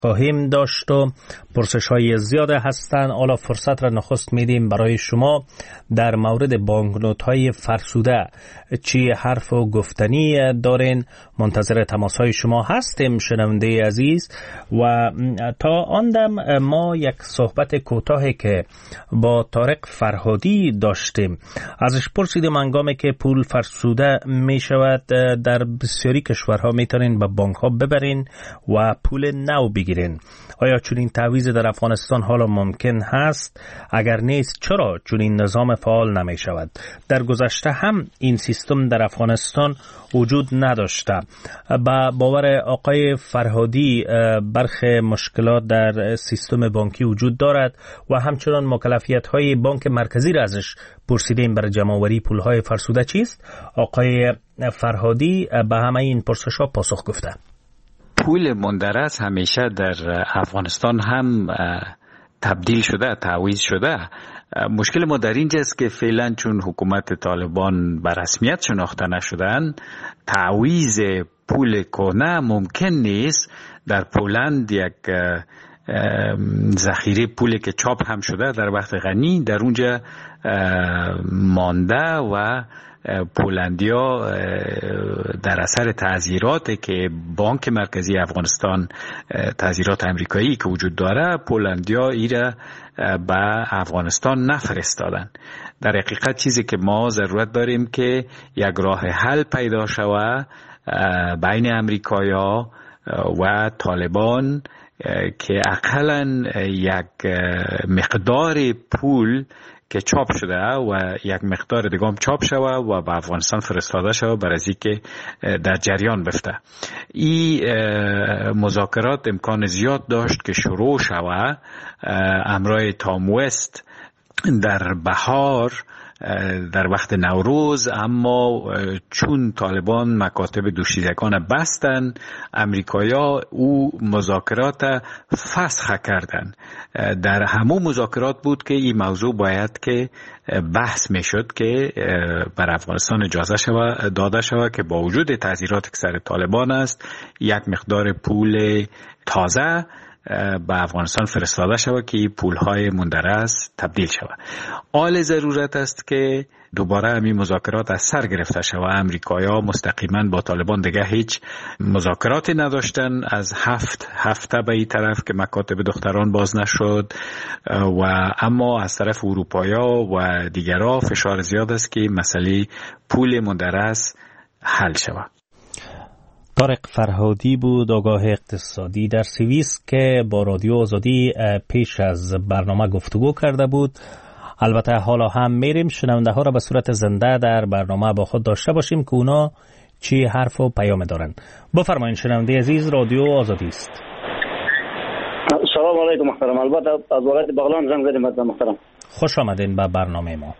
خواهیم داشت و پرسش های زیاده هستند. حالا فرصت را نخست میدیم برای شما در مورد بانکنوت های فرسوده چی حرف و گفتنی دارین. منتظر تماس های شما هستیم شنونده عزیز. و تا آن دم ما یک صحبت کوتاهی که با طارق فرهادی داشتیم ازش پرسیدیم هنگامی که پول فرسوده می شود در بسیاری کشورها میتونین به بانک ها ببرین و پول نو بگیرین. آیا چنین تعویض در افغانستان حالا ممکن هست؟ اگر نیست چرا چنین نظام فعال نمی شود؟ در گذشته هم این سیستم در افغانستان وجود نداشته. با باور آقای فرهادی برخی مشکلات در سیستم بانکی وجود دارد و همچنان مکلفیت های بانک مرکزی را ازش پرسیدیم برای جمع‌آوری پول های فرسوده چیست. آقای فرهادی به همه این پرسش ها پاسخ گفته. پول مندرس همیشه در افغانستان هم تبدیل شده، تعویض شده. مشکل ما در اینجاست که فعلا چون حکومت طالبان به رسمیت شناخته نشدن، تعویض پول کهنه ممکن نیست. در پولند یک ذخیره پولی که چاپ هم شده در وقت غنی در اونجا مانده و پولندیا در اثر تعزیراتی که بانک مرکزی افغانستان، تعزیرات امریکایی که وجود داره، پولندیا ایره به افغانستان نفرستادن. در حقیقت چیزی که ما ضرورت داریم که یک راه حل پیدا شود بین امریکایا و طالبان که اقلاً یک مقدار پول که چاپ شده و یک مقدار دیگه هم چاپ شده و به افغانستان فرستاده شده برای اینکه در جریان بفته. این مذاکرات امکان زیاد داشت که شروع شود امرای تام وست در بهار در وقت نوروز، اما چون طالبان مکاتب دوشیزگان بستن، امریکایا او مذاکرات فسخ کردن. در همون مذاکرات بود که این موضوع باید که بحث میشد که بر افغانستان اجازه داده شود که با وجود تعزیراتی که سر طالبان است یک مقدار پول تازه به افغانستان فرستاده شود که پولهای مندرس تبدیل شود. آل ضرورت است که دوباره همین مذاکرات از سر گرفته شود. امریکایا مستقیما با طالبان دیگه هیچ مذاکراتی نداشتن از هفته به این طرف که مکاتب دختران باز نشد و اما از طرف اروپایا و دیگرها فشار زیاد است که مسئله پول مندرس حل شود. طارق فرهادی بود، آگاه اقتصادی در سوئیس که با رادیو آزادی پیش از برنامه گفتگو کرده بود. البته حالا هم میریم شنونده ها را به صورت زنده در برنامه با خود داشته باشیم که اونا چی حرف و پیام دارن. بفرمایید شنونده عزیز، رادیو آزادی است. سلام علیکم محترم. البته از ولایت بغلان زنگ زدیم محترم. خوش آمدین به برنامه ما.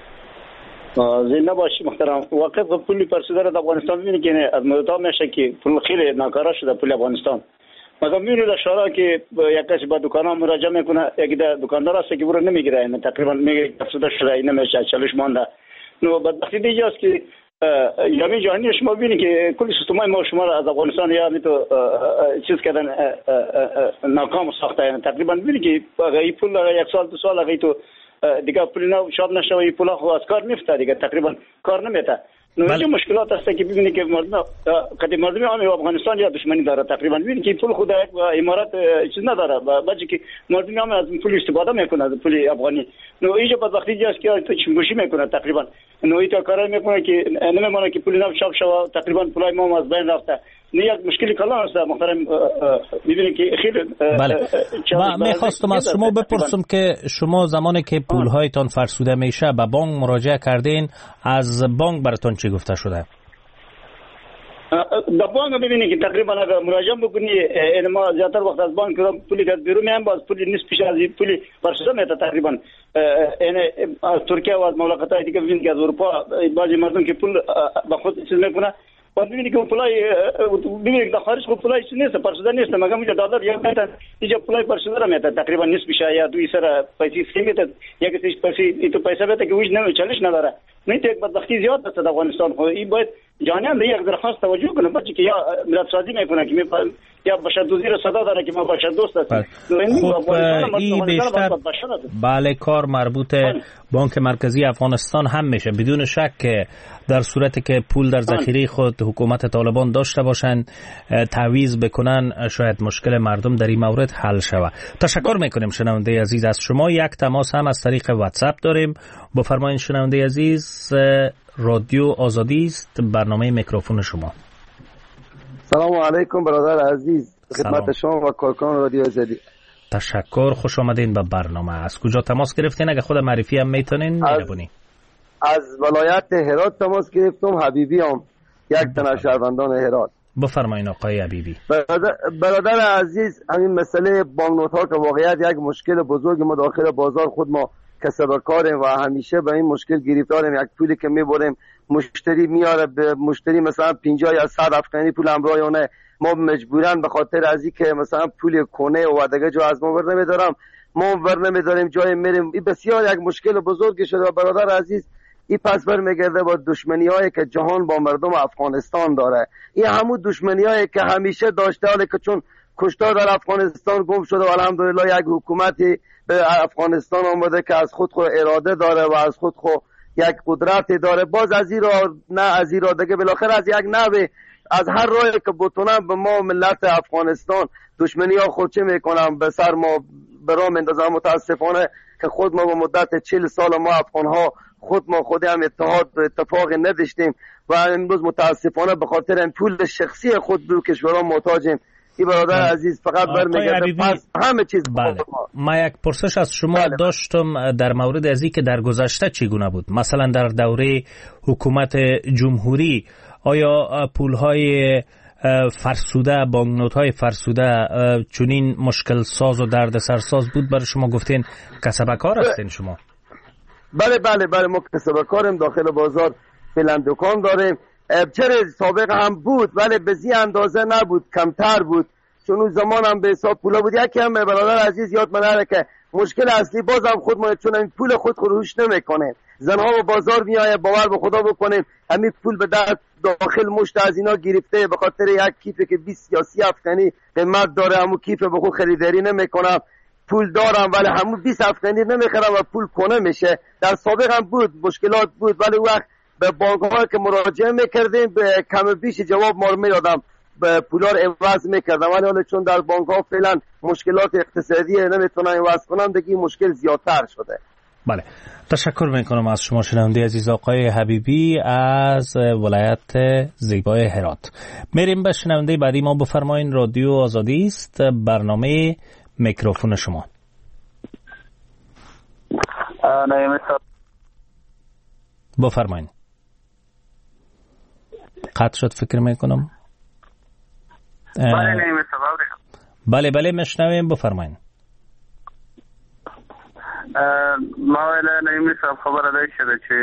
زنده باشی محترم. واقعا پول فرسوده در افغانستان میبینی که از مدت‌ها میشه که پول خیلی ناکارا شده پول افغانستان. مثلا میبینی در شهرها که یک کسی به دکان‌ها مراجعه میکنه، یکی در دکاندار هست که برو نمیگیره، یعنی تقریبا میگه فرسوده شده، این نمیشه چالش مانده. نو بدبختی دیگه است که جامعه جهانی شما ببینید که کل سیستم‌های ما شما را از افغانستان یا تو چیز کردن ناکام ساخته. یعنی تقریبا ببینید که این پول یک سال دو سال اگه تو دیگه پول نو چاپ نشه و این پول خو از کار میفته، دیگه تقریبا کار نمیته. اینجا مشکلات هست که ببینید که مردم افغانستان یا دشمنی داره. تقریبا ببینید که پول خود امارات چیز نداره، بعد که مردم از پول استفاده میکنه از پول افغانی. نو اینجا بدبختی جاست که تو چنگوشی میکنه. تقریبا نو ایتا کارا میکنه که نمیمونه که پول نو چاپ شوه، تقریبا پولای ما از بین رفته. نه یک مشکلی کلان است محترم. ببینید که خیلی من میخواستم از شما بپرسم که شما زمانی که پولهایتان فرسوده میشه به بانک مراجعه کردین، از بانک براتون چی گفته شده؟ در بانک ببینید که تقریبا اگر مراجعه بکنی، این ما زیادتر وقت از بانک پولی که از بیرون میان، باز پولی نیست پیش از پولی فرسوده میته. تقریبا این از ترکیه و از مملکت‌های دیگه ببینید که از اروپا بعضی مردم که پول به خود چیز میکنه، بعد ببینید که پولای ببینید در خارج خود پولای نیست، فرسوده نیست، مگه اینجا دادار یا میتن اینجا پولای فرسوده را میته. تقریبا نیست بیشتر یا دوی سر پیسې سیمیت یک پیسې تو پیسې به ته که وښ نه چالش نه داره. نه یک بدبختی زیاد است در افغانستان. خو این باید جانیان به یک درخواست توجه کنه، بچه که یا ملت سازی میکنه که یا بشردوزی را صدا داره که ما بشردوست هستیم. خب این بیشتر بله کار مربوط بانک مرکزی افغانستان هم میشه، بدون شک که در صورتی که پول در ذخیره خود حکومت طالبان داشته باشن تعویض بکنن شاید مشکل مردم در این مورد حل شود. تشکر میکنیم شنونده عزیز از شما. یک تماس هم از طریق واتساپ داریم. بفرمایید شنونده عزیز، رادیو آزادی است، برنامه میکروفون شما. سلام علیکم برادر عزیز، خدمت شما و کارکنان رادیو آزادی. تشکر، خوش آمدین به برنامه. از کجا تماس گرفتین؟ اگه خود معرفی هم میتونین بکنین. از ولایت هرات تماس گرفتم، حبیبی هم یک تن از شهروندان هرات. بفرمایین آقای حبیبی. برادر عزیز، همین مسئله بانکنوت ها که واقعیت یک مشکل بزرگ ما داخل بازار خود ما کسب کاریم و همیشه به این مشکل گرفتاریم. یک پولی که میبریم مشتری میاره به مشتری مثلا 50 یا 100 افغانی پول همراهانه، ما مجبورا به خاطر از این که مثلا پول کنه و دیگه جو از ما ور نمیدارم، ما ور نمیداریم جای میریم. این بسیار یک مشکل بزرگی شده و برادر عزیز این پس بر میگرده با دشمنی هایی که جهان با مردم افغانستان داره. این همون دشمنی هایی که همیشه داشته، حالی که چون کشتار در افغانستان گم شده و الحمدلله یک حکومتی به افغانستان آمده که از خود اراده داره و از خود یک قدرت داره، باز از این را نه از این را دیگه بالاخره از یک نوی از هر راهی که بتونم به ما ملت افغانستان دشمنی ها خود چه میکنم به سر ما برام اندازم. متاسفانه که خود ما به مدت 40 سال ما افغان ها خود هم اتحاد و اتفاق نداشتیم و امروز متاسفانه به خاطر این پول شخصی خود دو کشورها محتاجیم. این برادر عزیز فقط برمیگرده پس همه چیز. بله. ما یک پرسش از شما داشتم در مورد از این که در گذشته چگونه بود، مثلا در دوره حکومت جمهوری آیا پولهای فرسوده، بانکنوت‌های فرسوده چنین مشکل ساز و دردسر ساز بود برای شما؟ گفتین کسبکار هستین شما. بله ما کسبکاریم، داخل بازار فعلا دکان داریم. چرا سابق هم بود ولی به زی اندازه نبود، کمتر بود، چون اون زمان هم به حساب پولا بود. یکی هم برادر عزیز یاد منه که مشکل اصلی بازم خود ما چون این پول خود روش نمیکنه، زنها به بازار میایه، باور به خدا بکنین همین پول به داخل مشت از اینا گرفته به خاطر یک کیفی که 20 یا 30 افغانی قیمت داره، همون کیف به خود خریداری نمیکنم، پول دارم ولی همون 20 افغانی نمیخرم و پول کنه میشه. در سابق هم بود مشکلات بود ولی وقت به بانک ها که مراجعه میکردیم به کم بیش جواب ما رو میدادم، به پولار عوض میکردم، ولی حالا چون در بانک ها فعلا مشکلات اقتصادی نمیتونن عوض کنم دیگه مشکل زیادتر شده. بله، تشکر میکنم از شما شنونده عزیز آقای حبیبی از ولایت زیبای هرات. میریم به شنونده بعدی ما. بفرمایین رادیو آزادی است، برنامه میکروفون شما. بفرمایین. قطع شد فکر میکنم. بله مشنویم، بفرمایین. ما ویله نایمی صاحب خبر داشت شده چه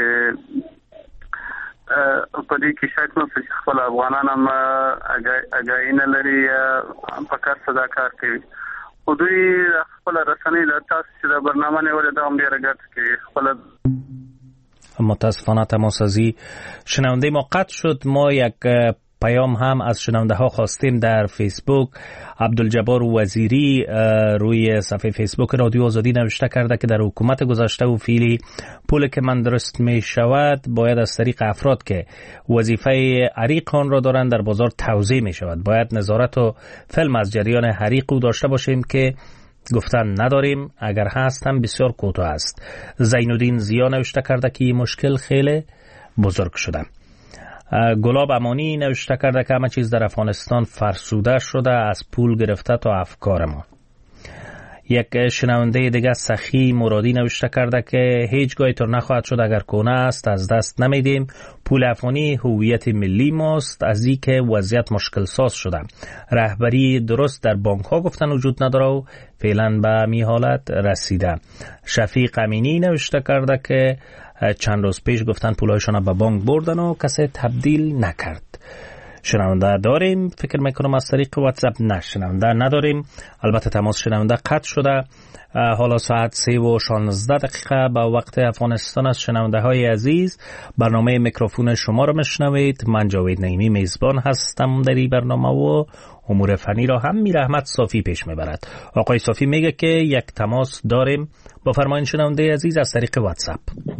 پدی که شاید نفسه چه خپل افغانان هم اگایی نلری پکر صدا کار کوي و دوی خپل رسنی در تاسو چې دا برنامه نیوله دا هم ډیره ګټه کوي خپل. متاسفانه تماسازی شنونده ما قطع شد. ما یک پیام هم از شنونده ها خواستیم در فیسبوک. عبدالجبار وزیری روی صفحه فیسبوک رادیو آزادی نوشته کرده که در حکومت گذشته و فعلی پول که من درست می شود باید از طریق افراد که وظیفه حریق آن را دارند در بازار توزیع می شود. باید نظارت و فیلم از جریان حریق او داشته باشیم که گفتن نداریم، اگر هست هم بسیار کوتاه است. زینالدین زیا نوشته کرده که این مشکل خیلی بزرگ شده. گلاب امانی نوشته کرده که همه چیز در افغانستان فرسوده شده، از پول گرفته تا افکار ما. یک شنونده دیگه سخی مرادی نوشته کرده که هیچگاه اینطور نخواهد شد، اگر کنه است از دست نمیدیم. پول افغانی هویت ملی ماست، از این که وضعیت مشکل ساز شده. رهبری درست در بانک ها گفتن وجود نداره و فعلا به می حالت رسیده. شفیق امینی نوشته کرده که چند روز پیش گفتن پولایشان به بانک بردن و کسی تبدیل نکرد. شنونده داریم، فکر میکنم از طریق واتساپ. نه، شنونده نداریم. البته تماس شنونده قطع شده. حالا ساعت 3:16 به وقت افغانستان است. شنونده های عزیز، برنامه میکروفون شما را میشنوید. من جاوید نعیمی میزبان هستم در این برنامه و امور فنی را هم میر احمد صافی پیش میبرد. آقای صافی میگه که یک تماس داریم. با فرمایش شنونده عزیز از طریق واتساپ.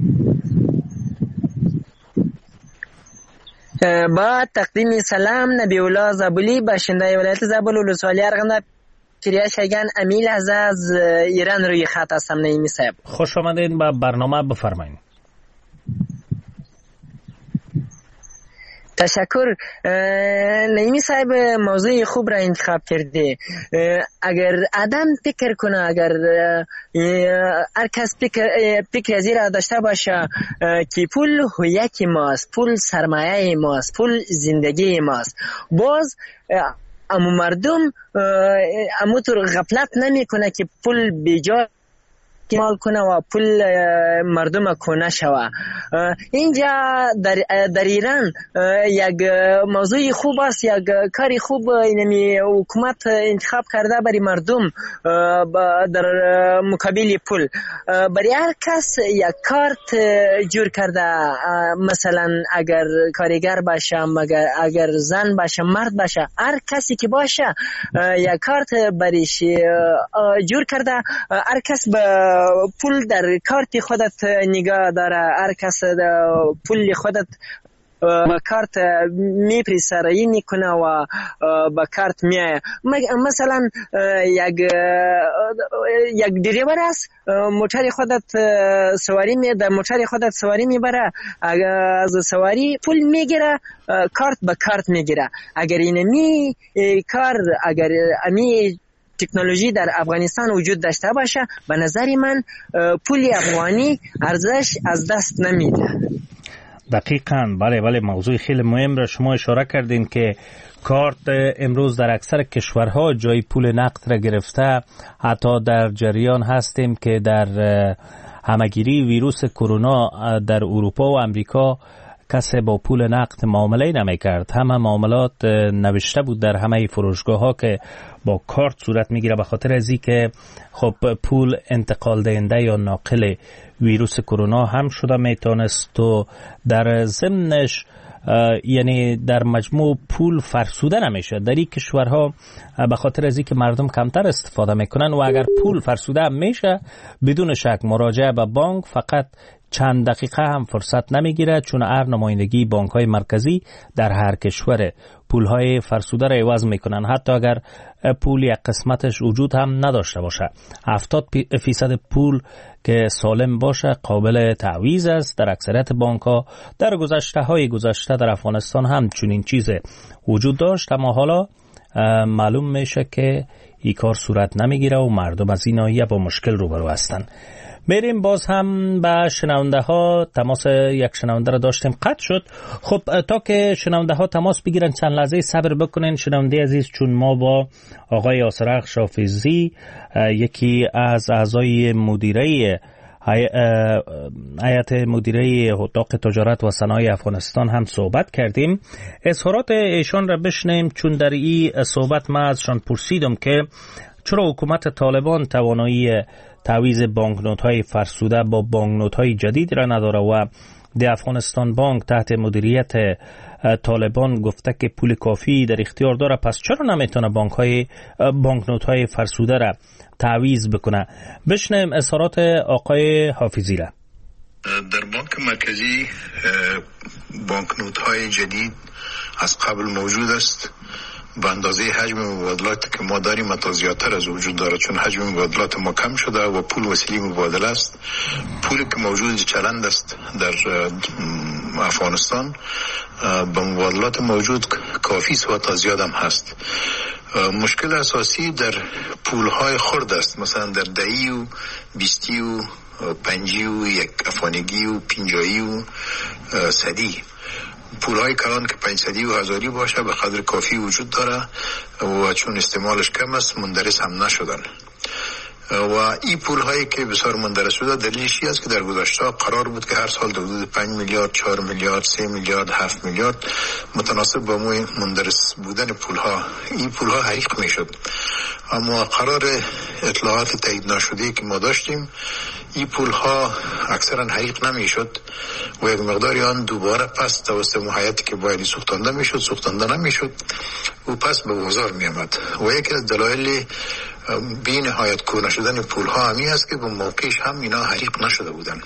با تقدیم سلام، نبی الله زابلی، باشنده ولایت زابل ولسوالی ارغنداب کریا شگان امیل از ایران روی خط هستم. نعیمی صاحب خوش آمدین به برنامه، بفرمایید. تشکر. نعیمی صاحب موضوع خوب را انتخاب کرده. اگر آدم فکر کنه، اگر هر کس فکر از این را داشته باشه که پول هویت ماست، پول سرمایه ماست، پول زندگی ماست، باز امو مردم اموتر غفلت نمی کنه که پول بیجا مال کنه و پول مردم کنه شوه. اینجا در ایران یک موضوع خوب است، یک کاری خوب اینمی حکومت انتخاب کرده برای مردم در مقابل پول. برای هر کس یک کارت جور کرده. مثلا اگر کارگر باشه، اگر زن باشه، مرد باشه، هر کسی که باشه یک کارت بریش جور کرده. هر کس به پول در کارت خودت نگاه داره، هر کس پول خودت با کارت میپریسه، رایی میکنه و با کارت میایه. مثلا یک دریور است، موتر خودت سواری در موتر خودت سواری میبره، از سواری پول میگیره، کارت به کارت میگیره. اگر اینمی کار، اگر امی تکنولوژی در افغانستان وجود داشته باشه، به نظر من پول افغانی ارزش از دست نمیده. دقیقاً. بله، موضوع خیلی مهم را شما اشاره کردین که کارت امروز در اکثر کشورها جای پول نقد را گرفته. حتی در جریان هستیم که در همگیری ویروس کرونا در اروپا و امریکا کسی با پول نقد معامله نمی کرد. همه معاملات نوشته بود در همه فروشگاه ها که با کارت صورت می گیره، به خاطر از این که خب پول انتقال دهنده یا ناقل ویروس کرونا هم شده میتونست و در ضمنش یعنی در مجموع پول فرسوده نمیشه در این کشورها، به خاطر از این که مردم کمتر استفاده میکنن و اگر پول فرسوده هم میشه بدون شک مراجعه به بانک فقط چند دقیقه هم فرصت نمیگیره، چون هر نمایندگی بانک‌های مرکزی در هر کشور پول‌های فرسوده را عوض میکنن. حتی اگر پول یک قسمتش وجود هم نداشته باشه، 70% پول که سالم باشه قابل تعویض است. در اکثریت بانک‌ها در گذشته در افغانستان هم چنین چیز وجود داشت، اما حالا معلوم میشه که این کار صورت نمیگیره و مردم از این ناحیه با مشکل روبرو هستند. میریم باز هم به شنونده ها. تماس یک شنونده را داشتیم قطع شد. خب تا که شنونده ها تماس بگیرن چند لحظه صبر بکنین شنونده عزیز، چون ما با آقای آسرخش حافظی، یکی از اعضای مدیره هیئت مدیره اتاق تجارت و صنایع افغانستان هم صحبت کردیم. اظهارات ایشان را بشنیم، چون در این صحبت ما ازشان پرسیدم که چرا حکومت طالبان توانایی تعویض بانکنوت‌های فرسوده با بانکنوت‌های جدید را نداره و د افغانستان بانک تحت مدیریت طالبان گفته که پول کافی در اختیار داره، پس چرا نمیتونه بانکنوت‌های فرسوده را تعویض بکنه؟ بشنیم اظهارات آقای حافظی را. در بانک مرکزی بانکنوت‌های جدید از قبل موجود است به اندازه حجم مبادلاتی که ما داریم حتی زیادتر از وجود داره، چون حجم مبادلات ما کم شده و پول وسیله مبادله است. پولی که موجود چلند است در افغانستان به مبادلات موجود کافی است و حتی زیاد هم هست. مشکل اساسی در پولهای خرد است، مثلا در 10 و 20 و 5 و 1 افغانیگی و 50 و 100 پولهای کلان که 500 و 1000 باشه به قدر کافی وجود داره و چون استعمالش کم است مندرس هم نشدن. و این پول هایی که بسیار مندرس شده دلیلش است که در گذشته قرار بود که هر سال در حدود 5 میلیارد 4 میلیارد 3 میلیارد 7 میلیارد متناسب با مندرس بودن پول ها این پول ها حریق میشد، اما قرار اطلاعات تایید نشده که ما داشتیم این پول ها اکثرا حریق نمیشد و یک مقداری آن دوباره پس توسط محیطی که باید سوختانده میشد سوختانده نمیشد و پس به بازار می آمد و یکی از دلایل بی نهایت کور نشدن پول ها همی است که به موقعش هم اینا حریق نشده بودن.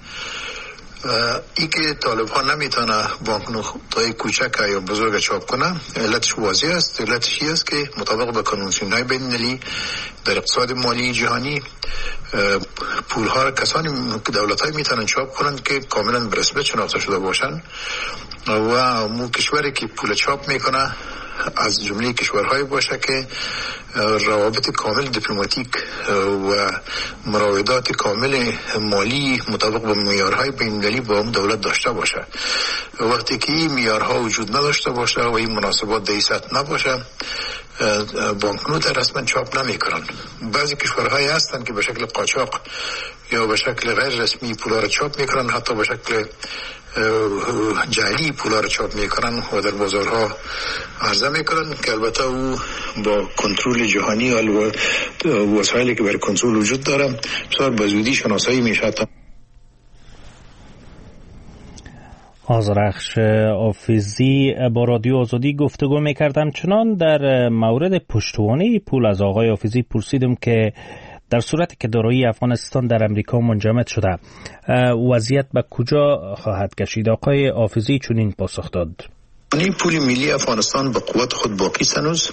ای که طالب ها نمیتونه بانکنوت‌های کوچک یا بزرگ چاپ کنه علتش واضح است. علتش این است که مطابق با کنوانسیون‌های بین‌المللی در اقتصاد مالی جهانی پول ها را کسانی دولت‌های میتونن چاپ کنند که کاملا به رسمیت شناخته شده باشن و مو کشوری که پول چاپ میکنه از جمله کشورهای باشه که روابط کامل دیپلماتیک و مراودات کامل مالی مطابق با معیارهای بین‌المللی با اون دولت داشته باشه. وقتی که این معیارها وجود نداشته باشه و این مناسبات در سطح نباشه بانکنوت رسما چاپ نمیکنن. بعضی کشورهای هستن که به شکل قاچاق یا به شکل غیر رسمی پولا را چاپ میکنن، حتی به شکل جعلی پولا را چاپ میکنن و در بازارها عرضه میکنن که البته او با کنترل جهانی و وسایلی که برای کنترل وجود داره بسیار به زودی شناسایی میشه. آذرخش آفیزی با رادیو آزادی گفتگو میکردم. چنان در مورد پشتوانه پول از آقای آفیزی پرسیدم که در صورتی که دارایی افغانستان در امریکا منجمد شده وضعیت به کجا خواهد کشید؟ آقای آفیزی چنین پاسخ داد: پول ملی افغانستان به قوت خود باقی است هنوز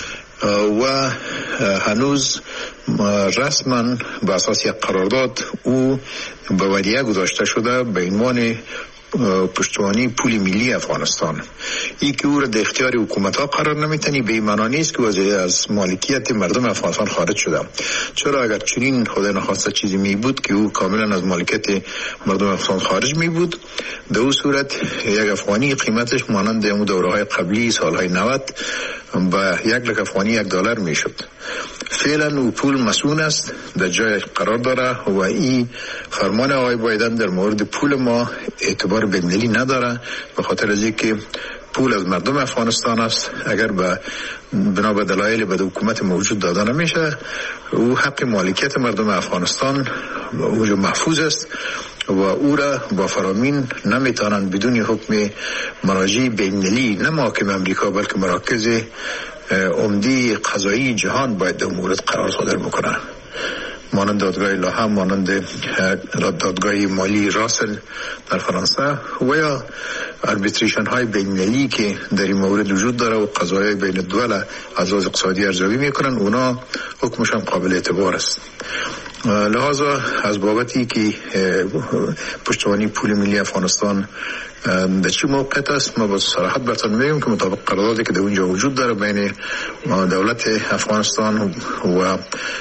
و هنوز رسما به اساس یک قرارداد او به ودیعه گذاشته شده به عنوان پشتوانه پول ملی افغانستان. این که او را در اختیار حکومت ها قرار نمیتنی به این معنا نیست که از مالکیت مردم افغانستان خارج شده. چرا اگر چنین خدا نخواسته چیزی می بود که او کاملا از مالکیت مردم افغانستان خارج می بود، در اون صورت یک افغانی قیمتش مانند اون دوره‌های قبلی سالهای 90 با 1 لک افغانی $1 می شد. فعلا او پول مسئول است، در جای قرار داره و این فرمان آقای بایدن در مورد پول ما اعتبار بین‌المللی نداره به خاطر از اینکه پول از مردم افغانستان است. اگر بنا به دلایل به حکومت موجود داده نمیشه او حق مالکیت مردم افغانستان او محفوظ است و او را با فرامین نمیتونن بدون حکم مراجع بین‌المللی نه محاکم امریکا بلکه مراکز عمده قضایی جهان باید در مورد قرار صادر بکنه، مانند دادگاه لاهم، مانند دادگاه مالی راسل در فرانسه و یا اربیتریشن های بین‌المللی که در این مورد وجود داره و قضایای بین الدول از لحاظ اقتصادی ارزیابی میکنن، اونا حکمشان قابل اعتبار است. لحاظا از بابتی که پشتوانه پول ملی افغانستان در چه موقعیت است ما با صراحت براتون میگم که مطابق قراردادی که در اونجا وجود داره بین دولت افغانستان و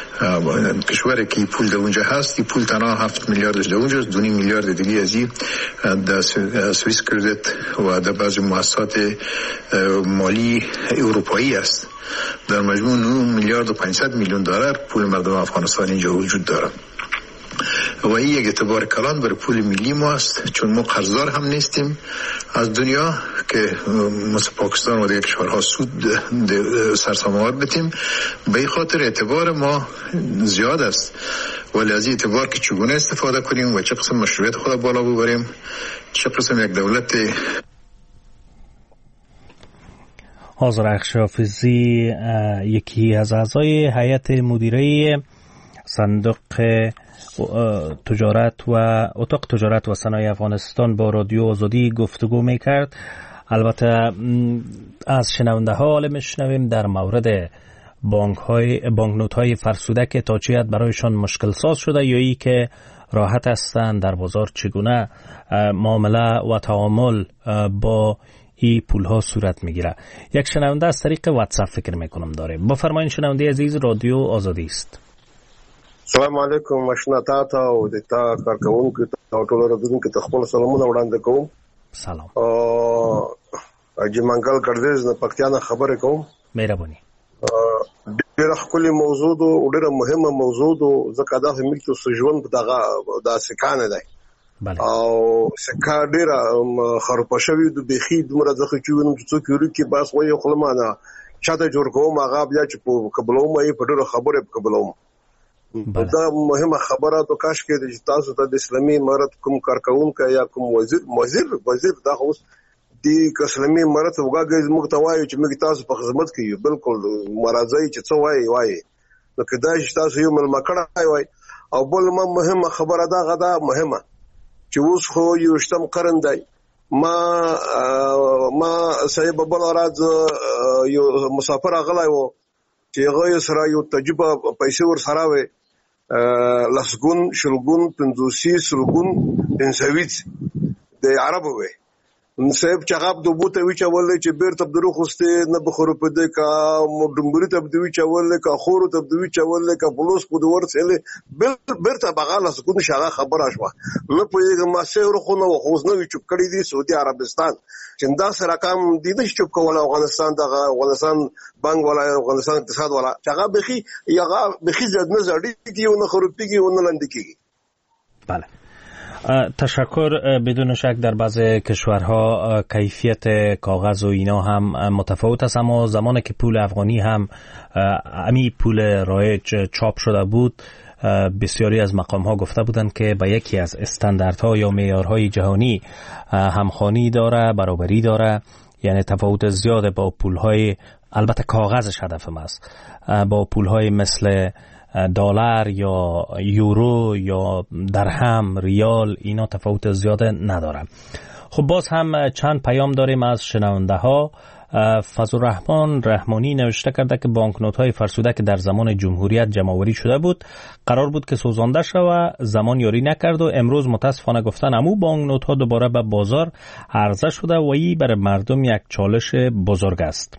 کشوری که پول در اونجا هست، این پول تنها 7 میلیاردش در اونجا است، 2.5 میلیارد دیگه از این در سوئیس کردیت و در بعضی مؤسسات مالی اروپایی است. در مجموع 9 میلیارد و 500 میلیون دلار پول مردم افغانستان اینجا وجود داره و این یک اعتبار کلان برای پول ملی ما است، چون ما قرضدار هم نیستیم از دنیا که مثل پاکستان و دیگر کشورها سود سرسام‌آور بتیم. به این خاطر اعتبار ما زیاد است، ولی از این اعتبار که چگونه استفاده کنیم و چه قسم مشروعیت خود بالا ببریم، چه قسم یک دولت. آذرخش آفیزی یکی از اعضای هیئت مدیره صندوق تجارت و اتاق تجارت و صنایع افغانستان با رادیو آزادی گفتگو میکرد. البته از شنونده ها حالا میشنویم در مورد بانکنوت های فرسوده که تا چه حد برایشان مشکل ساز شده یا ای که راحت هستند در بازار چگونه معامله و تعامل با این پول ها صورت میگیره. یک شنونده از طریق واتساپ فکر میکنم داره. با فرمایین شنونده عزیز، رادیو آزادی است. السلام علیکم مشنتا تا او د تا کارکونکو ته ټول راځونکو ته خپل سلامونه وړاندې کوم. سلام. اجي منګل کړدز نه پکتیا نه خبره کوم. مهرباني. ډېر خپل موضوع او ډېر مهمه موضوع ځکه دا هم چې ژوند دغه د سکانه دی او سکه ډېر خرپشوي د بخي دومره ځکه چې ونو څوک یوري کې بس وایي خلمانه چاته جوړ کوم هغه بیا چې په قبلوم یې په ډېر خبره په قبلوم دا مهمه خبره تو کاش کې د تاسو ته د اسلامي امارت کوم کارکونکو یا کوم وزیر دا اوس دی اسلامي امارت وګاګي موږ ته وایي چې موږ تاسو په خدمت کې یو بالکل مرزي چې څه وایي نو کدا چې تاسو یو مل مکړه وایي او بل مهمه خبره دا غدا مهمه چې اوس خو یو شتم قرن دی ما صاحب بل راز یو مسافر غلای وو چې هغه سره یو تجربه پیسې ور سره وي لسګون شلګون پنځوسی سلګون انسویت د عربو وي صاحب چغاب د بوته وی چول چې بیرته درو خوسته نه بخور په دې کا مډمبري ته دوی چول کا خور ته دوی چول کا بلوس په دور سره بیرته بغاله سکون شغه خبره شو نه په ما سره خو نه خوځ نه چوپ کړی دي سعودي عربستان چې دا سره کام دي نه چوپ کول افغانستان دغه افغانستان بانک ولا افغانستان اقتصاد ولا چغه بخي یغه بخي زد نه زړی کیږي او نه خروپیږي او نه لندکیږي. بله تشکر. بدون شک در بعض کشورها کیفیت کاغذ و اینا هم متفاوت است، اما زمانی که پول افغانی هم امی پول رایج چاپ شده بود بسیاری از مقام ها گفته بودند که به یکی از استانداردها یا معیارهای جهانی همخوانی داره، برابری داره، یعنی تفاوت زیاد با پولهای، البته کاغذش هدفم است، با پولهای مثل دلار یا یورو یا درهم، ریال، اینا تفاوت زیاده نداره. خب باز هم چند پیام داریم از شنونده ها. فضلالرحمن رحمانی نوشته کرده که بانکنوت های فرسوده که در زمان جمهوریت جمع‌آوری شده بود قرار بود که سوزانده شود، زمان یاری نکرد و امروز متاسفانه گفتن امو بانکنوت ها دوباره به بازار عرضه شده و این برای مردم یک چالش بزرگ است.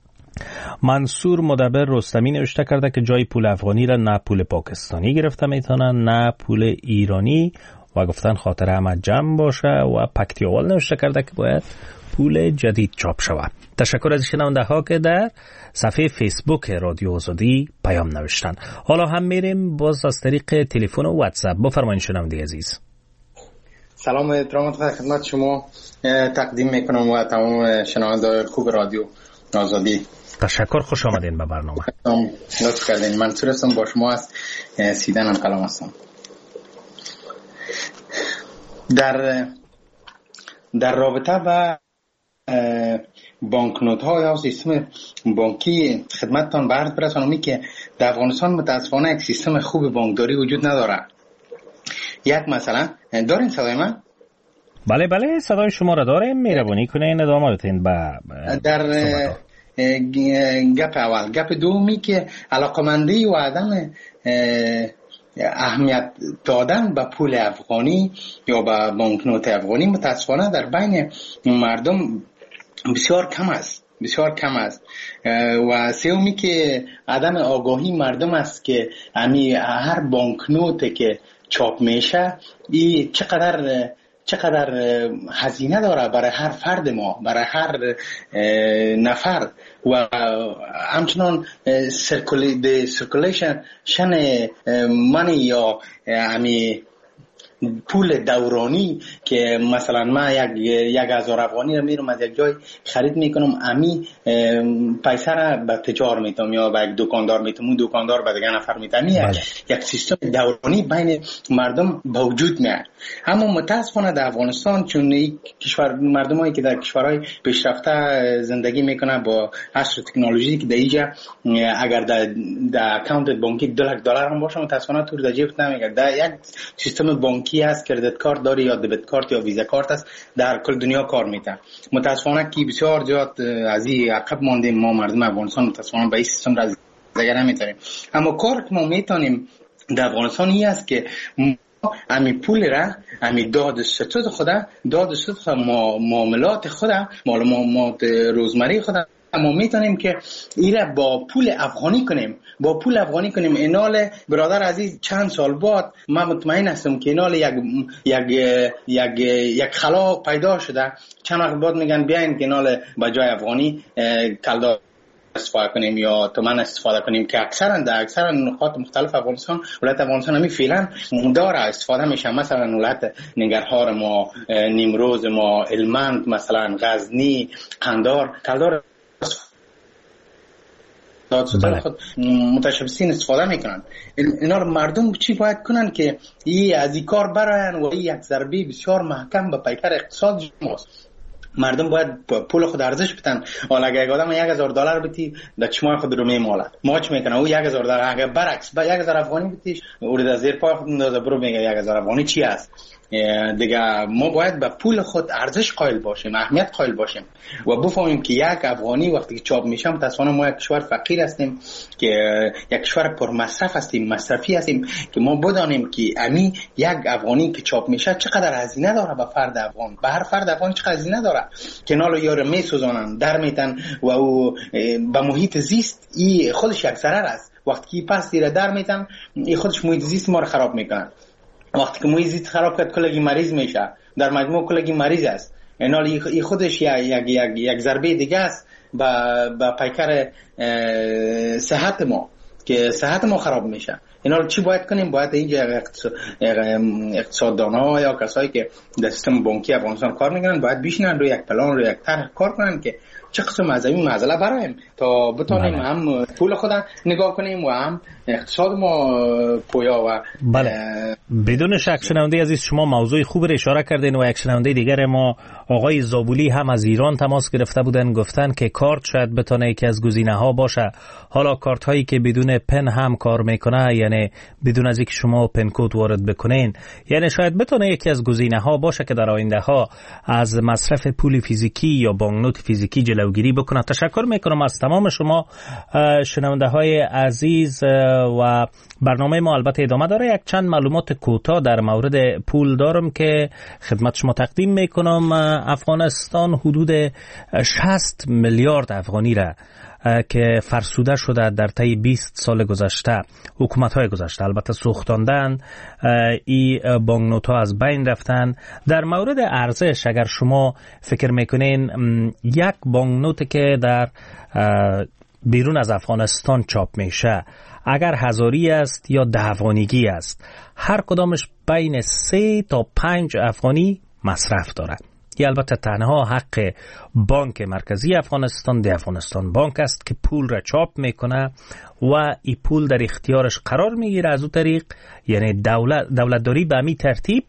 منصور مدبر رستمی نوشته کرده که جای پول افغانی را نه پول پاکستانی گرفته میتونن نه پول ایرانی و گفتن خاطر همه جمع باشه و پکتیوال نوشته کرده که باید پول جدید چاپ شود. تشکر از شنونده ها که در صفحه فیسبوک رادیو آزادی پیام نوشتن. حالا هم میریم باز از طریق تلفن و واتساپ. بفرمایید شنونده عزیز. سلام و احترامات خدمت شما تقدیم میکنم و تمام شنونده خوب رادیو آزادی. تشکر، خوش آمدین به برنامه. لطف کردین. منصور هستم، با شما از سیدن هم کلام هستم. در رابطه با بانکنوت ها یا سیستم بانکی خدمتتان به عرض برسانم که در افغانستان متاسفانه یک سیستم خوب بانکداری وجود نداره. یک مثلا دارین صدای من؟ بله بله صدای شما را داریم. مهربانی کنین ادامه بدین به در گپ اول. گپ دومی که علاقمندی و عدم اهمیت دادن به پول افغانی یا به بانکنوت افغانی متاسفانه در بین مردم بسیار کم است و سومی که عدم آگاهی مردم است که هر بانکنوت که چاپ میشه این چقدر هزینه داره برای هر فرد ما، برای هر نفر و همچنان سرکولیشن منی یا پول دورانی که مثلا من 1000 افغانی رو میرم از یک جای خرید میکنم، پیسه را به تجار میتم یا به یک دکاندار میتم، اون دکاندار به دیگه نفر میتم. یک سیستم دورانی بین مردم به وجود میاد. اما متاسفانه در افغانستان چون کشور مردمایی که در کشورهای پیشرفته زندگی میکنه با عصر تکنولوژی که در اینجا اگر در اکانت بانکی $200 هم باشه متاسفانه تو در جیبت نمیگیره. در یک سیستم بانکی هست، کردیت کارت داری یا دبیت کارت یا ویزا کارت است، در کل دنیا کار میکنه. متاسفانه که بسیار زیاد از این عقب ماندیم ما مردم افغانستان، متاسفانه به این سیستم را دیگه نمیتونیم. اما کار که ما میتونیم در افغانستان این است که امی پول را داد ستود خدا معاملات خدا معاملات روزمره خدا ما میتونیم که ایره با پول افغانی کنیم. اینال برادر عزیز چند سال بعد من مطمئن هستم که اینال یک خلا پیدا شده، چند وقت بعد میگن بیاین که اینال با جای افغانی کلدار استفاده کنیم یا تومن استفاده کنیم که اکثرا نقاط مختلف افغانستان، ولایت افغانستان همین فعلا داره استفاده میشه. مثلا ولایت ننگرهار ما، نیمروز ما، هلمند مثلا، غزنی، قندار، کلدار خود متشبثین استفاده میکنن. اینا رو مردم چی باید کنن که از این کار براین و یک ضربه بسیار محکم به پیکر اقتصاد ماست. مردم باید پول خود ارزش بدن. حالا اگه یک آدم $1000 بدی در چشمای خود رو میماله، ما چی میکنه؟ او $1000 اگه برعکس با 1000 افغانی بدیش او رو زیر پای خود اندازه، برو میگه 1000 افغانی چی است دیگه. ما باید به پول خود ارزش قائل باشیم، اهمیت قائل باشیم و بفهمیم که یک افغانی وقتی که چاپ میشه، متاسفانه ما یک کشور فقیر هستیم، که یک کشور پر مصرف هستیم، مصرفی هستیم، که ما بدانیم که امی یک افغانی که چاپ میشه چقدر هزینه داره به فرد افغان، به هر فرد افغان چقدر هزینه داره. کنال یارو میسوزانن، در میتن و او به محیط زیست ای خودش یک ضرر است. وقتی که پس دیره در میتن ای خودش محیط زیست ما رو خراب میکنن. وقتی که محیط زیست خراب کرد کلگی مریض میشه، در مجموع کلگی مریض است. ای خودش یک ضربه دیگه است به پیکر صحت ما، که صحت ما خراب میشه. اینا رو چی باید کنیم؟ باید اینجا اقتصاددان‌ها یا کسایی که در سیستم بانکی افغانستان کار میکنن باید بشینن روی یک پلان، روی یک طرح کار کنن که چه قسم از این مسئله برایم تا بتونیم هم پول خود نگاه کنیم و هم اقتصاد ما پویا و بدون شک شنونده عزیز شما موضوع خوب را اشاره کردین و یک شنونده دیگر ما آقای زابولی هم از ایران تماس گرفته بودن، گفتن که کارت شاید بتونه یکی از گزینه‌ها باشه. حالا کارت هایی که بدون پن هم کار میکنه، یعنی بدون از اینکه شما پن کد وارد بکنین، یعنی شاید بتونه یکی از گزینه‌ها باشه که در آینده ها از مصرف پول فیزیکی یا بانکنوت فیزیکی جلوگیری بکنه. تشکر میکنم از تمام شما شنونده های عزیز و برنامه ما البته ادامه داره. یک چند معلومات کوتاه در مورد پول دارم که خدمت شما تقدیم میکنم. افغانستان حدود 60 میلیارد افغانی را که فرسوده شده در طی 20 سال گذشته، حکومت‌های گذشته البته سوختاندن، این بانکنوت ها از بین رفتن. در مورد ارزش اگر شما فکر میکنین یک بانکنوت که در بیرون از افغانستان چاپ میشه، اگر هزاری است یا 10 افغانیگی است، هر کدامش بین 3 تا 5 افغانی مصرف داره. این البته تنها حق بانک مرکزی افغانستان، ده افغانستان بانک است که پول را چاپ میکنه و این پول در اختیارش قرار میگیره. از اون طریق یعنی دولتداری به همین ترتیب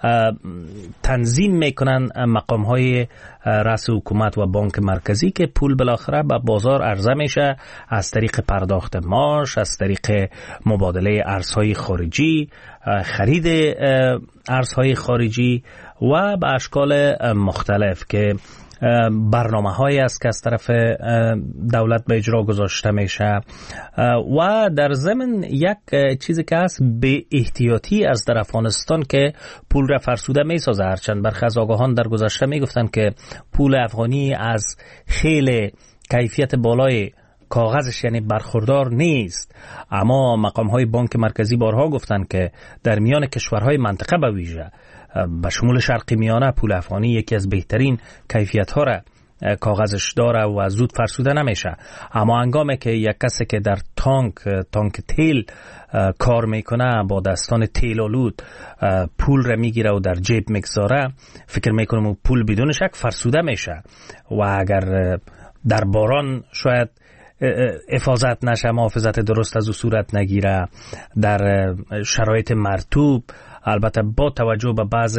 تنظیم میکنن مقام های رأس حکومت و بانک مرکزی که پول بالاخره به بازار عرضه میشه از طریق پرداخت معاش، از طریق مبادله ارزهای خارجی، خرید ارزهای خارجی و به اشکال مختلف که برنامه هایی است که از طرف دولت به اجرا گذاشته میشه. و در ضمن یک چیزی که هست به احتیاطی از در افغانستان که پول را فرسوده میسازه، هرچند برخی از آگاهان در گذشته میگفتن که پول افغانی از خیلی کیفیت بالای کاغذش یعنی برخوردار نیست، اما مقام های بانک مرکزی بارها گفتن که در میان کشورهای منطقه به ویژه به شمول شرقی میانه پول افغانی یکی از بهترین کیفیت ها را کاغذش داره و زود فرسوده نمیشه. اما هنگامی که یک کسی که در تانک تیل کار میکنه با دستان تیل آلود پول را میگیره و در جیب میگذاره، فکر میکنم و پول بدون شک فرسوده میشه و اگر در باران شاید حفاظت نشه، محافظت درست از او صورت نگیره، در شرایط مرطوب، البته با توجه به بعض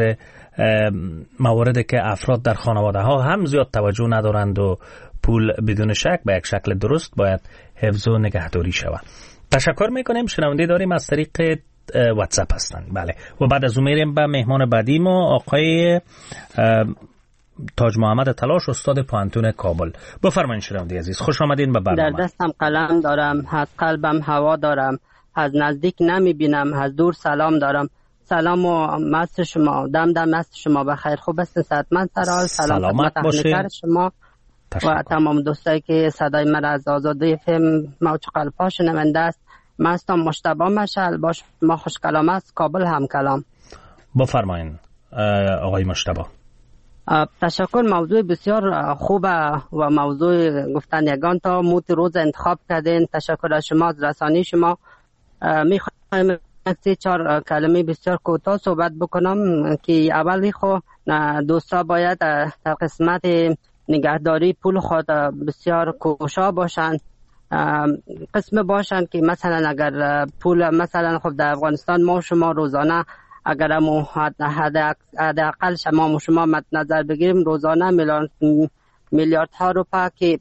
مواردی که افراد در خانواده ها هم زیاد توجه ندارند و پول بدون شک به یک شکل درست باید حفظ و نگهداری شود. تشکر میکنیم. شنونده داریم از طریق واتساپ هستن. بله، و بعد از اون میریم به مهمان بعدی ما، آقای تاج محمد تلاش، استاد پوهنتون کابل. بفرمایید شنونده عزیز، خوش آمدین به برنامه. در دستم قلم دارم، از قلبم هوا دارم، از نزدیک نمیبینم، از دور سلام دارم. سلام و مست شما، دم دم مست شما بخیر. خوب است؟ صحتمند سرال. سلامت باشید شما و تمام دوستایی که صدای من از آزادی فم موج قلب‌ها شنونده است. من هستم مجتبی مشعل، باش ما خوش کلام است، کابل هم کلام. بفرمایید آقای مجتبی. تشکر. موضوع بسیار خوب و موضوع گفتن یگان تا موت روز انتخاب کردین. تشکر از شما، از رسانی شما. میخوایم 3-4 کلمه بسیار کوتاه صحبت بکنم که اولی خو دوستا باید در قسمت نگهداری پول خود بسیار کوشا باشند. قسم باشند که مثلا اگر پول مثلا خب در افغانستان ما شما روزانه اگر حداقل شما مد نظر بگیریم روزانه میلیاردها روپیه که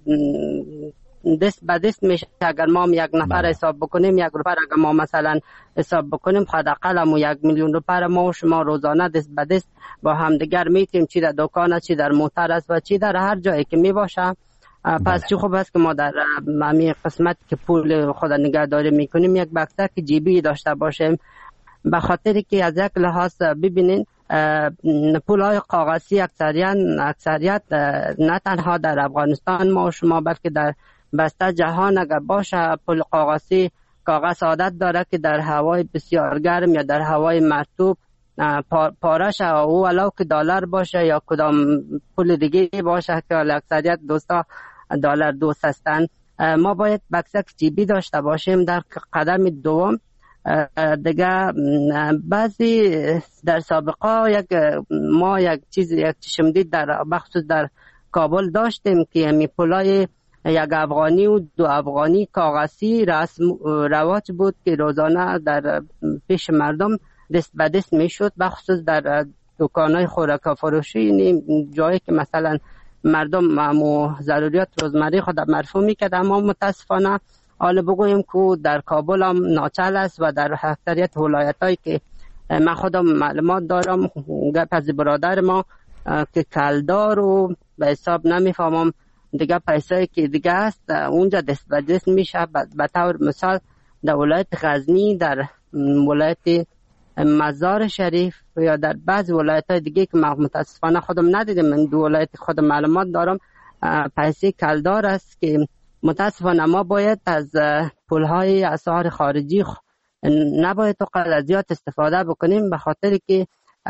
دست به دست میشه. اگر ما یک نفر حساب بکنیم 1 روپیه اگر ما مثلا حساب بکنیم حداقل هم 1 میلیون روپیه ما و شما روزانه دست به دست با همدیگر میتیم، چی در دکان، چی در موتر است و چی در هر جایی که میباشه. پس چه خوب است که ما در همین قسمت که پول خود نگهداری میکنیم یک بکسک جیبی داشته باشیم، به خاطر که از یک لحاظ ببینین پول‌های کاغذی اکثریت نه تنها در افغانستان ما و شما بلکه در بسته جهان اگر باشه پول کاغذ عادت داره که در هوای بسیار گرم یا در هوای مرطوب پاره شه، او علاوه که دلار باشه یا کدام پول دیگه باشه که اکثریت دوستا دلار دوست هستند. ما باید بکسک جیبی داشته باشیم. در قدم دوم دیگه بعضی در سابقه ما یک چشمدید در بخصوص در کابل داشتیم که می پولای 1 افغانی و 2 افغانی کاغذی رواج بود که روزانه در پیش مردم دست به دست می شد، بخصوص در دکانهای خوراک فروشی، جایی که مثلا مردم ضروریات روزمره خود مرفوع می کرد. اما متاسفانه حالا بگویم که در کابل هم ناچل است و در اکثریت ولایت‌هایی که من خودم معلومات دارم، گپ از برادر ما که کلدار و به حساب نمیفهمم دیگه پیسایی که دیگه است اونجا دست به دست میشه. به طور مثال در ولایت غزنی، در ولایت مزار شریف یا در بعض ولایت‌های دیگه که من متاسفانه خودم ندیدم، من 2 ولایت خودم معلومات دارم، پیسه کلدار است که متاسفانه ما باید از پول‌های اسعار خارجی نباید تو قدر زیاد استفاده بکنیم، به خاطر که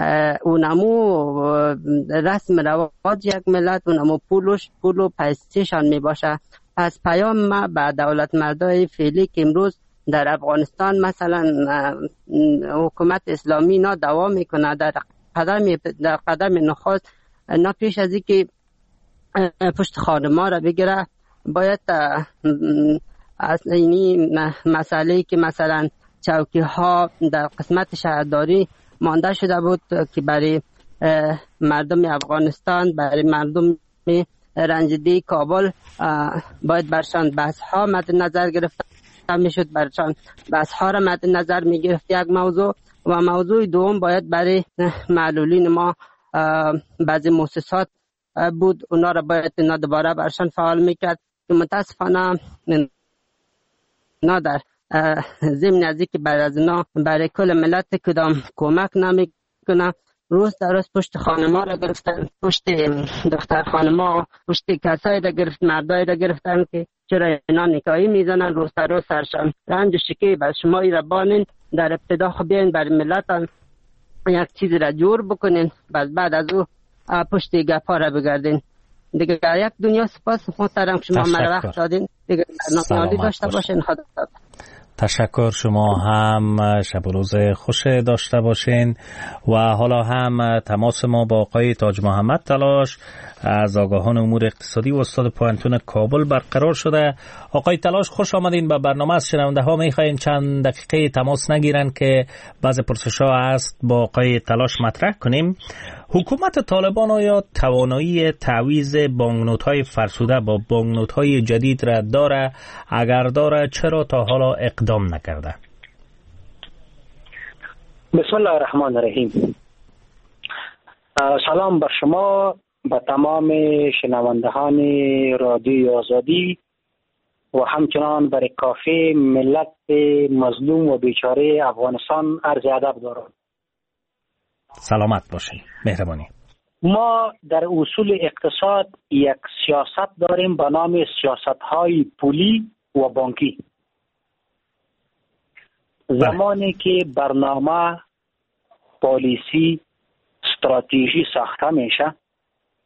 اونمو رسم رواج یک ملت، اونمو پول و پیسه‌شان می باشه. پس پیام ما به دولت مردای فعلی که امروز در افغانستان مثلا حکومت اسلامی اینا دوام میکنه، در قدم نخست اینا پیش از اینکه پشت خانما را بگیره باید از اینی مسئله که مثلا چوکی ها در قسمت شهرداری مانده شده بود که برای مردم افغانستان، برای مردم رنجیده کابل باید برشان بحث ها مد نظر گرفته میشد، برشان بحث ها را مد نظر می گرفت یک موضوع. و موضوع دوم باید برای معلولین ما بعضی مؤسسات بود، اونا را باید اینا دوباره برشان فعال میکرد که متاسفانه اینا در ضمن از اینکه بعد از اینا برای کل ملت کدام کمک نمیکنه، روز در روز پشت خانما را گرفتن، پشت دختر خانما، پشت کسایی را گرفت، مردایی را گرفتن که چرا اینا نکاحی میزنن، روز در روز سرشان رنج و شکیب از شما را بانین. در ابتدا خب بیاین برای ملت یک چیزی را جور بکنین، بعد از او پشت گپا را بگردین دیگه. یک دنیا سپاس محترم شما مرا وقت دادین دیگه. نامیالی داشته باشین. خدا تشکر. شما هم شب و روز خوش داشته باشین. و حالا هم تماس ما با آقای تاج محمد تلاش از آگاهان امور اقتصادی و استاد پوهنتون کابل برقرار شده. آقای تلاش خوش آمدین به برنامه. از شنونده ها میخوایم چند دقیقه تماس نگیرن که بعض پرسش ها است با آقای تلاش مطرح کنیم. حکومت طالبان آیا توانایی تعویض بانکنوت های فرسوده با بانکنوت های جدید را داره؟ اگر داره چرا تا حالا اقدام نکرده؟ بسم الله الرحمن الرحیم. سلام بر شما، به تمام شنوندگان رادیو آزادی و همچنان برای کافه ملت مظلوم و بیچاره افغانستان عرض ادب دارم. سلامت باشین. مهربانی. ما در اصول اقتصاد یک سیاست داریم به نام سیاست‌های پولی و بانکی. زمانی که برنامه، پالیسی، استراتژی ساخته میشه،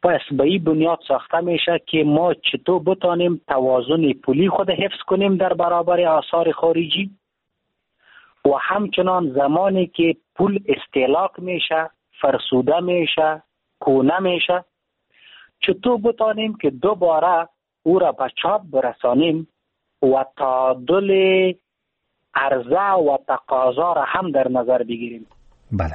پس به این بنیاد ساخته میشه که ما چطور بتانیم توازن پولی خود حفظ کنیم در برابر آثار خارجی و همچنان زمانی که پول استهلاک میشه، فرسوده میشه، کونه میشه، چطور بتانیم که دوباره او را به چاپ برسانیم و تعادل عرضه و تقاضا را هم در نظر بگیریم. بله.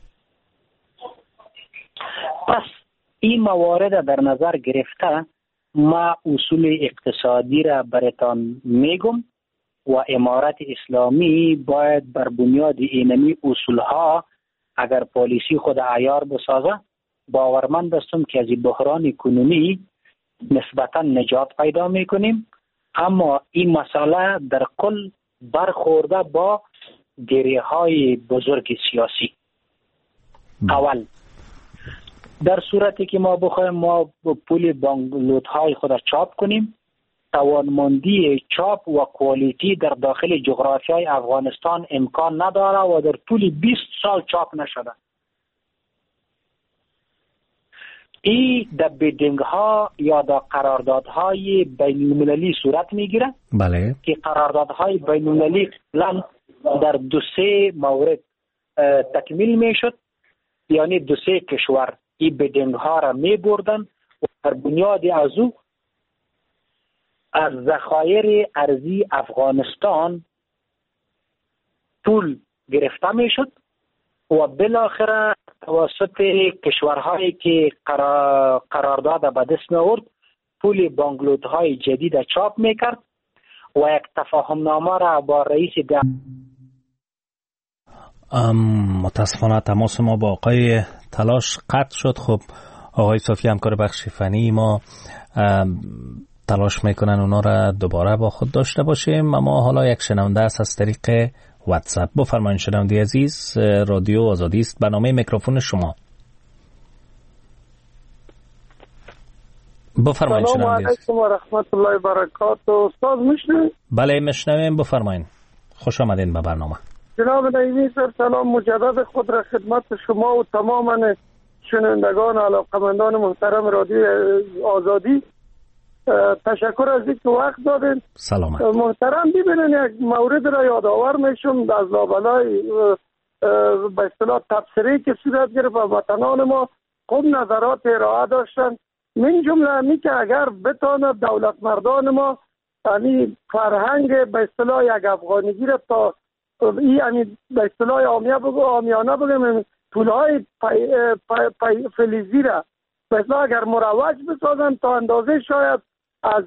پس این موارد در نظر گرفته ما اصول اقتصادی را براتان میگم و امارت اسلامی باید بر بنیاد اینمی اصولها اگر پالیسی خود عیار بسازه، باورمند هستم که از بحران اکنومی نسبتا نجات پیدا میکنیم. اما این مسئله در کل برخورده با گره های بزرگ سیاسی. اول در صورتی که ما بخوایم ما پول بانکنوت های خود چاپ کنیم، توانمندی چاپ و کوالیتی در داخل جغرافیای افغانستان امکان نداره و در طول 20 سال چاپ نشده. این در بیدینگ ها یا در قراردادهای بین المللی صورت میگیره. بله. که قراردادهای بین المللی در 2-3 مورد تکمیل میشد، یعنی 2-3 کشور این بیدینگ ها را می بردن و در بنیاد از او از ذخایر ارزی افغانستان پول گرفته میشد و بالاخره توسط کشورهایی که قرارداد به دست آورد پول بانکنوت های جدید چاپ میکرد و یک تفاهم نامه را با رئیس متاسفانه تماس ما با آقای تلاش قطع شد. خب آقای صافی همکار بخش فنی ما تلاش میکنن اونا را دوباره با خود داشته باشیم. اما حالا یک شنونده است از طریق واتساپ. بفرمایید شنونده عزیز، رادیو آزادی است، برنامه میکروفون شما. بفرمایید شنونده عزیز. سلام علیکم و رحمت الله و برکاته. استاد میشنوید؟ بله میشنویم، بفرمایید. خوش آمدین به برنامه. جناب نعیمی سر سلام مجدد خود را خدمت شما و تمام شنوندگان علاقمندان محترم رادیو آزادی. تشکر از اینکه وقت دادین. سلامت. محترم ببینین یک مورد را یادآور میشم از لابلای به اصطلاح تبصره‌ای که صورت گرفت و وطنان ما خوب نظرات ارائه داشتن. من جمله می که اگر بتونه دولت مردان ما یعنی فرهنگ به اصطلاح یک افغانگی را تا یعنی به اصطلاح عامیانه بگم پولهای فلزی را به اصطلاح اگر مروج بسازن تا اندازه شاید از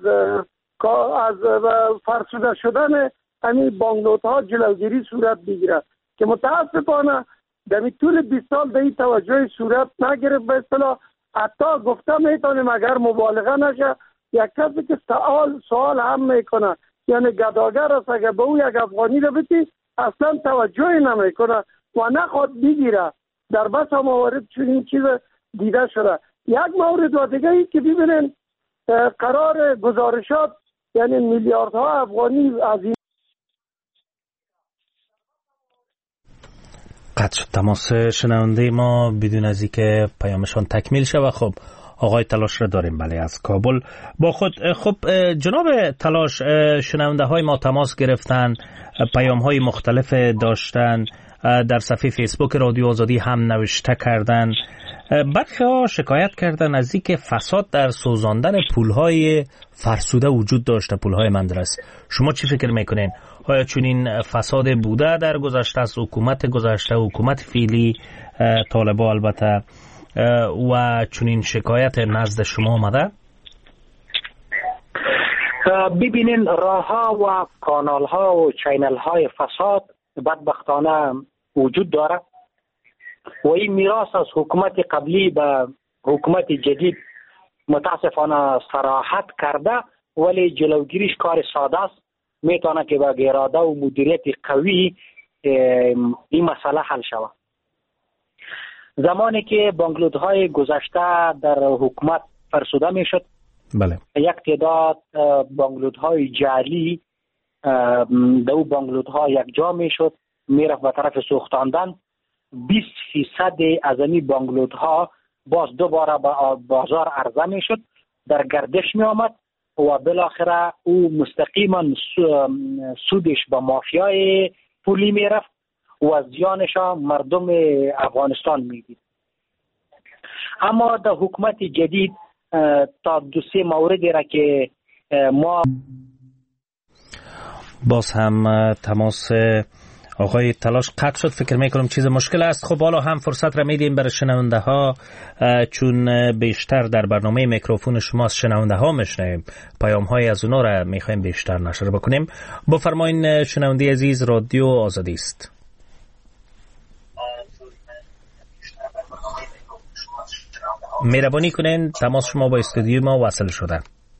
فرسوده شدن یعنی بانکنوت ها جلوگیری صورت بگیره که متاسفانه در طول 20 سال به این توجه صورت نگرفت. به اصطلاح حتی گفته میتونیم اگر مبالغه نشه یک کسی که سوال هم میکنه یعنی گداگر است اگر به او یک افغانی رو بتی اصلا توجهی نمیکنه و نخواد بگیره. در بس موارد چنین چیز دیده شده. یک مورد و دیگه ای که ببینین قرار گزارشات یعنی میلیاردها افغانی از این قطع شد تماس شنونده ما بدون از اینکه پیامشان تکمیل شد. و خب آقای تلاش را داریم بله از کابل با خود. خب جناب تلاش، شنونده های ما تماس گرفتن، پیام های مختلف داشتن، در صفحه فیسبوک رادیو آزادی هم نوشته کردن. برخی ها شکایت کردن از اینکه فساد در سوزاندن پولهای فرسوده وجود داشته، پولهای مدرسه. شما چی فکر میکنین؟ آیا چنین فساد بوده در گذشته از حکومت گذشته، حکومت فعلی طالبا البته، و چنین شکایت نزد شما آمده؟ ببینین راه ها و کانال ها و چینل های فساد بدبختانه وجود داره و این میراث از حکومت قبلی به حکومت جدید متاسفانه صراحت کرده، ولی جلوگیریش کار ساده است. میتونه که با اراده و مدیریت قوی این مسئله حل شود. زمانی که بانکنوت های گذشته در حکومت فرسوده میشد، بله، یک تعداد بانکنوت های جعلی دو بانکنوت ها یک جا میشد، میرفت به طرف سوختاندن. 20% از این بانکنوت ها باز دوباره به بازار عرضه می شد، در گردش می آمد و بالاخره او مستقیما سودش به مافیای پولی می رفت و زیانش مردم افغانستان می دید. اما در حکومت جدید تا 2-3 موردی را که ما باز هم تماس آقای تلاش قطع شد، فکر میکنم چیز مشکل است. خب حالا هم فرصت را میدیم برای شنونده ها، چون بیشتر در برنامه میکروفون شما از شنونده ها میشنویم، پیام های از اونا را میخوایم بیشتر نشر بکنیم. بفرمایین شنونده عزیز، رادیو آزادی است. مهربانی کنین تماس شما با استودیو ما وصل شده.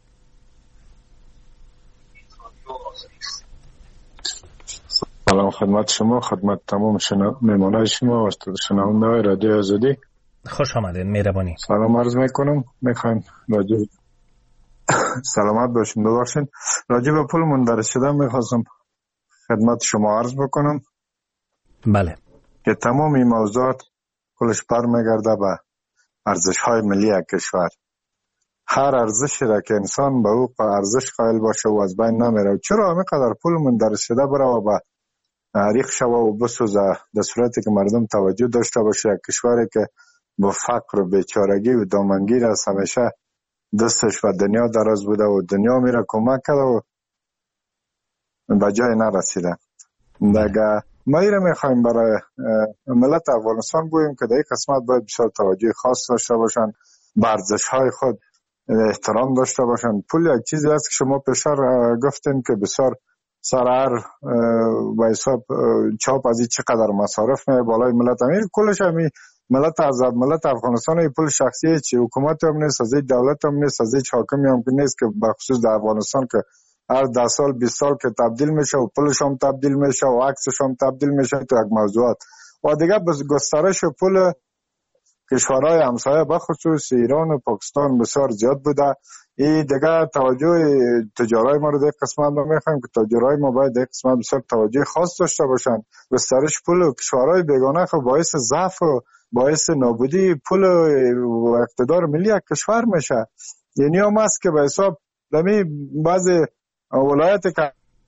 سلام خدمت شما، خدمت تمام مهمانای شما و شنونده های رادیو آزادی. خوش آمدین، مهربانی. سلام عرض میکنم. میخوایم راجع سلامت باشین. ببخشید راجع به پول مندرج شده میخواستم خدمت شما عرض بکنم. بله. که تمام این موضوعات کلش برمیگرده به ارزش های ملی کشور. هر ارزشی را که انسان به او ارزش قائل باشه و از بین نمیره. چرا همینقدر پول مندرج شده بره و به ریخ شوه و بسوزه، در صورتی که مردم توجه داشته باشه. کشوری که با فقر و بیچارگی و دامنگیر است، همیشه دستش و دنیا دراز بوده و دنیا میره کمک کرده و به جای نرسیده. دیگه ما ایره میخوایم برای ملت افغانستان بگوییم که در این قسمت باید بسیار توجه خاص داشته باشن، به ارزش های خود احترام داشته باشن. پول یک چیزی است که شما پیشتر گفتین که بسیار سر هر به حساب چاپ از این چقدر مصارف میه بالای ملت. همین کلش همین ملت افغانستان این پول شخصیه، چی حکومت هم نیست، از این دولت هم نیست، از این حاکمی هم نیست، که بخصوص در افغانستان که هر 10 سال 20 سال که تبدیل میشه و پولش هم تبدیل میشه و عکسش هم تبدیل میشه تو یک موضوعات. و دیگه گسترش پول کشورهای همسایه بخصوص ایران و پاکستان بسیار زیاد بوده. این دیگه توجه تجارای ما رو در قسمت ما میخوایم که تجارای ما باید در قسمت بسیار توجه خاص داشته باشن. گسترش پول کشورهای بیگانه خب باعث ضعف و باعث نابودی پول و اقتدار ملی یک کشور میشه. یعنی هم است که به حساب دمی بعضی ولایت که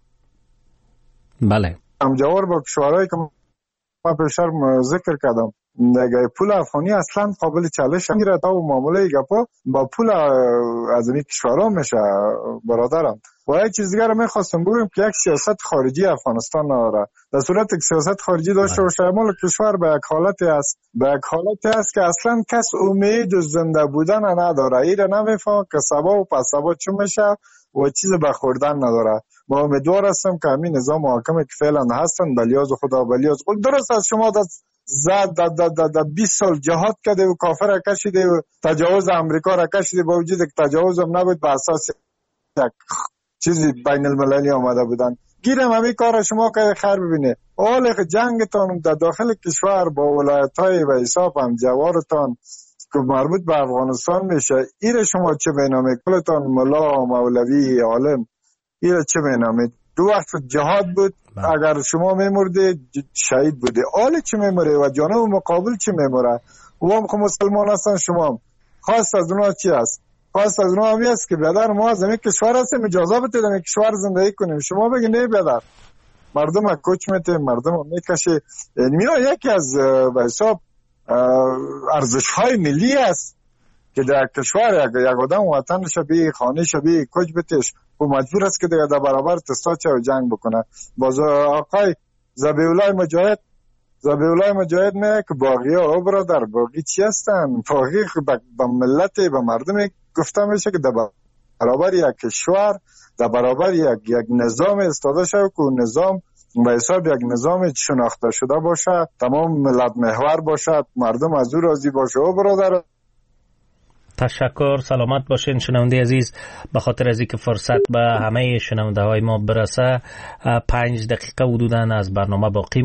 بله همجوار با کشورهایی که ما پیشتر ذکر کردم، دیگه پول افغانی اصلا قابل چالش نمیره تا معامله گپا با پول از این کشورها میشه برادرم. و یک چیز دیگه رو میخواستم بگم که یک سیاست خارجی افغانستان نداره. در صورت که سیاست خارجی داشته باشه مال کشور به یک حالتی است که اصلا کس امید زنده بودن نداره. ایره نمیفهم که سبا و پس سبا چه میشه و چیز به خوردن نداره. ما امیدوار هستم که همین نظام حاکم که فعلا هستن بلیاز خدا بلیاز خود درست است. شما در 20 سال جهاد کرده و کافر را کشیده و تجاوز امریکا را کشیده، با وجود که تجاوز هم نبود، به اساس یک چیزی بین المللی آمده بودن. گیرم همین کار شما که خیر ببینه. حال جنگتان در داخل کشور با ولایت‌های و حساب هم جوارتان که مربوط به افغانستان میشه، ایره شما چه بینامید؟ کلتان ملا مولوی عالم ایره چه بینامید؟ دو وقت جهاد بود، اگر شما میمرده شهید بوده. حال چه میمره و جانب مقابل چه میمره؟ و هم که مسلمان هستن شما هم. خواست از اونا چی است؟ خواست از اونا همی است که بیادر ما از همین کشور هستیم، اجازه بتید همین کشور زندگی کنیم. شما بگی نه بیادر، مردم ها کچ میته، مردم ها میکشه. یعنی یکی از به حساب ارزش های ملی است که در کشور یک آدم وطن شبیه خانه شبیه کچ بتش و مجبور است که در برابر تستاچه و جنگ بکنه. باز آقای زبیولای مجاهد میگه که باقی ها برادر، باقی چی هستن؟ باقی به ملت به مردم گفته میشه که در برابر یک کشور، در برابر یک نظام استاده شد که نظام به حساب یک نظام شناخته شده باشه، تمام ملت محور باشد، مردم از او راضی باشه. و برادر تشکر، سلامت باشین شنونده عزیز. به خاطر از اینکه فرصت به همه شنونده های ما برسه 5 دقیقه حدوداً از برنامه باقی